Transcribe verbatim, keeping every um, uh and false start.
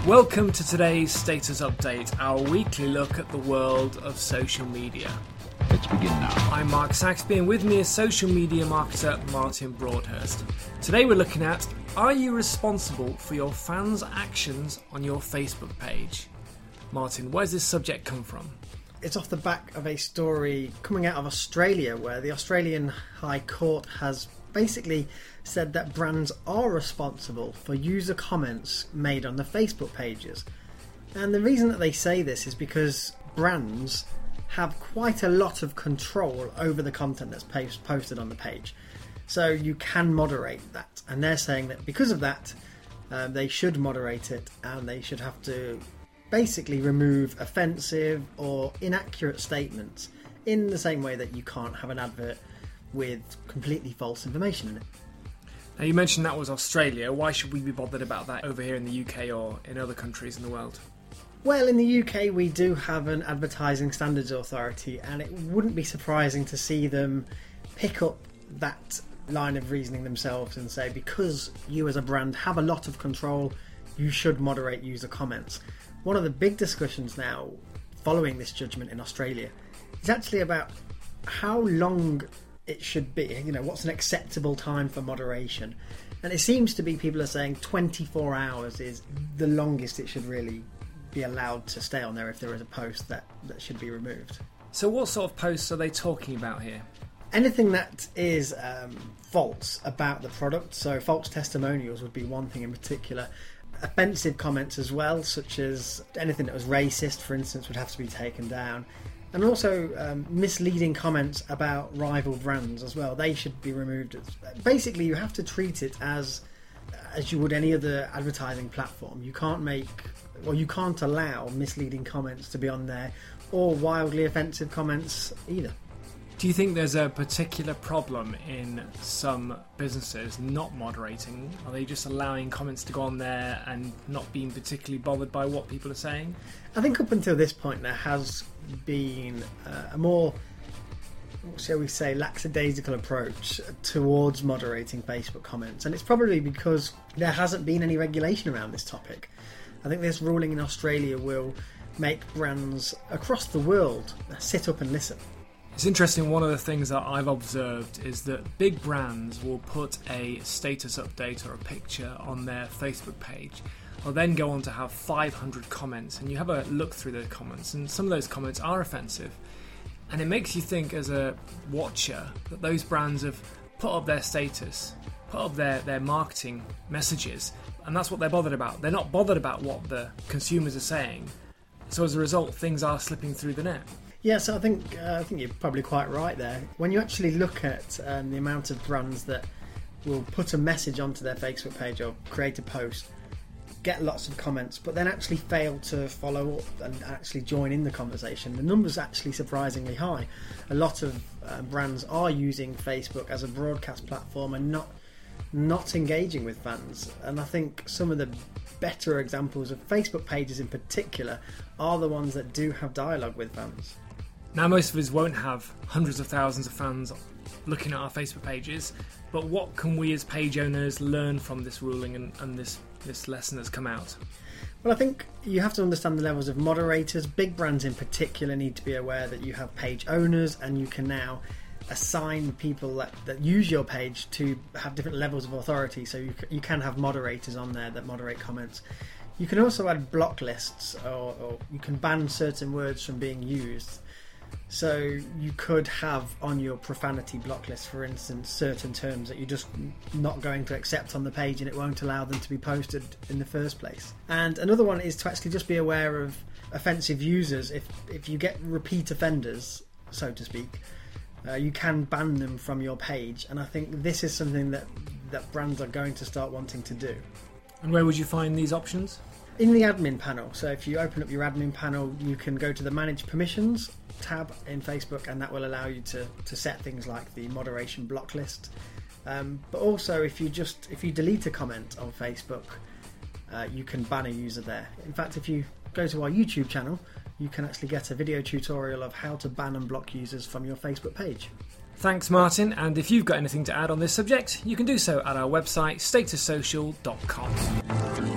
Welcome to today's Status Update, our weekly look at the world of social media. Let's begin now. I'm Mark Saxby, and with me is social media marketer Martin Broadhurst. Today we're looking at, are you responsible for your fans' actions on your Facebook page? Martin, where's this subject come from? It's off the back of a story coming out of Australia, where the Australian High Court has basically said that brands are responsible for user comments made on the Facebook pages. And the reason that they say this is because brands have quite a lot of control over the content that's post- posted on the page. So you can moderate that. And they're saying that because of that, uh, they should moderate it, and they should have to basically remove offensive or inaccurate statements in the same way that you can't have an advert with completely false information in it. Now, you mentioned that was Australia. Why should we be bothered about that over here in the U K or in other countries in the world? Well, in the U K we do have an advertising standards authority, and it wouldn't be surprising to see them pick up that line of reasoning themselves and say, because you as a brand have a lot of control, you should moderate user comments. One of the big discussions now following this judgment in Australia is actually about how long it should be. You know, what's an acceptable time for moderation? And it seems to be people are saying twenty-four hours is the longest it should really be allowed to stay on there if there is a post that, that should be removed. So what sort of posts are they talking about here? Anything that is um, false about the product, so false testimonials would be one thing in particular. Offensive comments as well, such as anything that was racist, for instance, would have to be taken down. And also um, misleading comments about rival brands as well. They should be removed. Basically, you have to treat it as as you would any other advertising platform. You can't make, or you can't allow misleading comments to be on there, or wildly offensive comments either. Do you think there's a particular problem in some businesses not moderating? Are they just allowing comments to go on there and not being particularly bothered by what people are saying? I think up until this point there has been uh, a more, shall we say, lackadaisical approach towards moderating Facebook comments, and it's probably because there hasn't been any regulation around this topic. I think this ruling in Australia will make brands across the world sit up and listen. It's interesting, one of the things that I've observed is that big brands will put a status update or a picture on their Facebook page. They'll then go on to have five hundred comments, and you have a look through those comments, and some of those comments are offensive. And it makes you think as a watcher that those brands have put up their status, put up their, their marketing messages, and that's what they're bothered about. They're not bothered about what the consumers are saying. So as a result, things are slipping through the net. Yeah, so I think uh, I think you're probably quite right there. When you actually look at um, the amount of brands that will put a message onto their Facebook page or create a post, get lots of comments, but then actually fail to follow up and actually join in the conversation, the number's actually surprisingly high. A lot of uh, brands are using Facebook as a broadcast platform and not not engaging with fans. And I think some of the better examples of Facebook pages in particular are the ones that do have dialogue with fans. Now, most of us won't have hundreds of thousands of fans looking at our Facebook pages, but what can we as page owners learn from this ruling and, and this, this lesson that's come out? Well, I think you have to understand the levels of moderators. Big brands in particular need to be aware that you have page owners, and you can now assign people that, that use your page to have different levels of authority. So you, you can have moderators on there that moderate comments. You can also add block lists, or, or you can ban certain words from being used. So you could have on your profanity block list, for instance, certain terms that you're just not going to accept on the page, and it won't allow them to be posted in the first place. And another one is to actually just be aware of offensive users. If if you get repeat offenders, so to speak, uh, you can ban them from your page. And I think this is something that, that brands are going to start wanting to do. And where would you find these options? In the admin panel. So if you open up your admin panel, you can go to the Manage Permissions tab in Facebook, and that will allow you to, to set things like the moderation block list. Um, but also, if you just if you delete a comment on Facebook, uh, you can ban a user there. In fact, if you go to our YouTube channel, you can actually get a video tutorial of how to ban and block users from your Facebook page. Thanks, Martin, and if you've got anything to add on this subject, you can do so at our website status social dot com.